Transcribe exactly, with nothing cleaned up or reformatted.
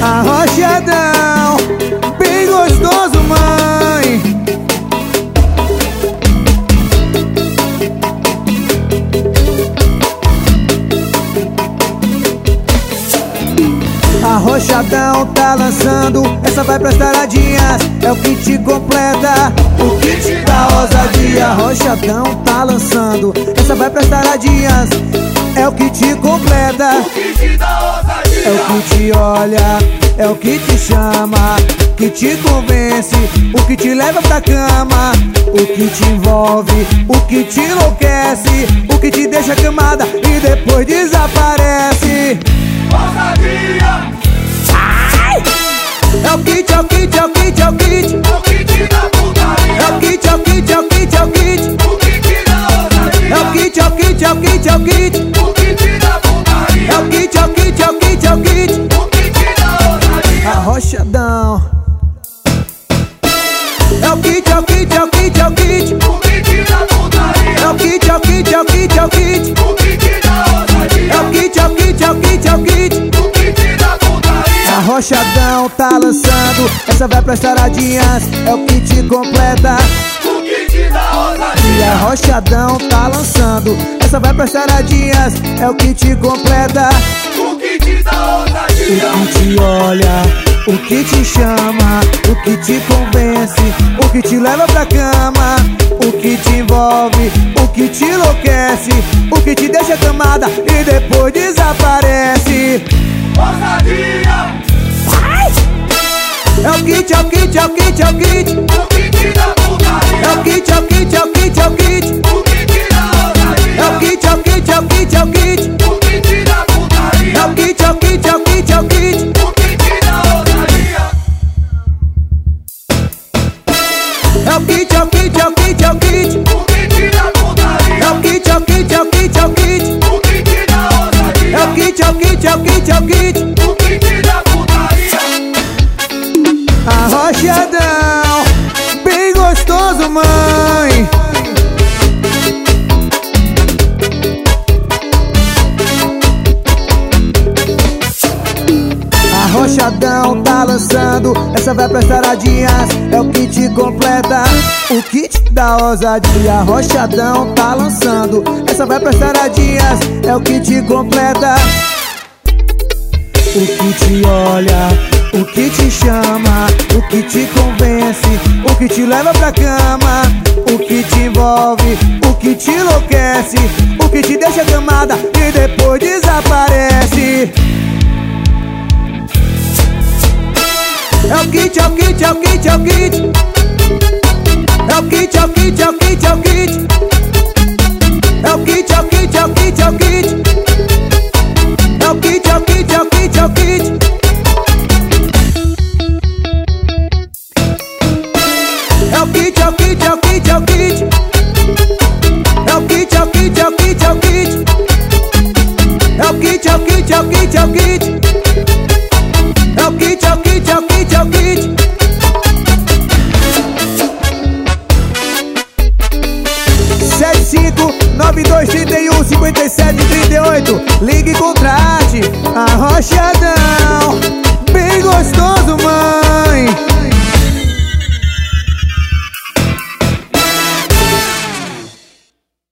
Arrochadão, bem gostoso, mãe. Arrochadão tá lançando, essa vai pras taradinhas, é o kit completa, o kit da ousadia. Arrochadão tá lançando, essa vai pras taradinhas, é o kit completa, o kit da ousadia. É o que te olha, é o que te chama, que te convence, o que te leva pra cama, o que te envolve, o que te enlouquece, o que te deixa camada e depois desaparece. Ousadia. É o kit, é o kit, é o kit, é o kit, o kit da putaria. É o kit, é o kit, é o kit, é o kit, o kit da ousadia. É o kit, é o kit, é o kit, é o kit, o kit da putaria. É o kit, é o kit, é o kit, é o kit, o kit da ousadia. Arrochadão. É o kit, é o kit, é o kit, é o kit, o kit da putaria. É o kit, é o kit, é o kit, é o kit, o kit da ousadia. É o kit, é o kit, é o kit, é o kit, o kit da putaria. Arrochadão tá lançando, essa vai pras taradinhas, é o kit completa, o kit da E ousadia. Arrochadão tá lançando, essa vai pras taradinhas, é o kit completa, o kit da o ousadia. que te olha, o que te chama, o que te convence, o que te leva pra cama, o que te envolve, o que te enlouquece, o que te deixa camada e depois desaparece. Ousadia. É o kit, é o kit, é o kit, é o kit, o kit da putaria. É o kit, é o kit, é o kit, é o kit, o kit da ousadia. É o kit, é o kit, é o kit, é o kit, o kit da putaria. É o kit, é o kit, é o kit, é o kit, o kit da ousadia. É o kit, é o kit, é o kit, é o kit, o kit da putaria. É o kit, é o kit, é o kit, é o kit, o kit da ousadia. É o kit, é o kit, é o kit, é o kit, o kit da putaria. Arrochadão, bem gostoso, mãe. Arrochadão tá lançando, essa vai pras taradinhas, é o kit completa, o kit da ousadia. Arrochadão tá lançando, essa vai pras taradinhas, é o kit completa, o que te olha, o que te chama, o que te convence, o que te leva pra cama, o que te envolve, o que te enlouquece, o que te deixa camada e depois desaparece. É o kit, é o kit, é o kit, é o kit, É o kit, é o kit, é o kit, é o kit, É o kit, é o kit, é o kit, é o kit, É o kit, é o kit, é o kit, é o kit, É o kit, é o kit, é o kit, é o kit, É o kit, é o kit, é o kit, é o kit, É o kit, é o kit, é o kit, é o kit, É o kit, é o kit, é o kit, é o kit. sete cinco nove dois três um cinco sete três oito. Ligue e contrate Arrochadão.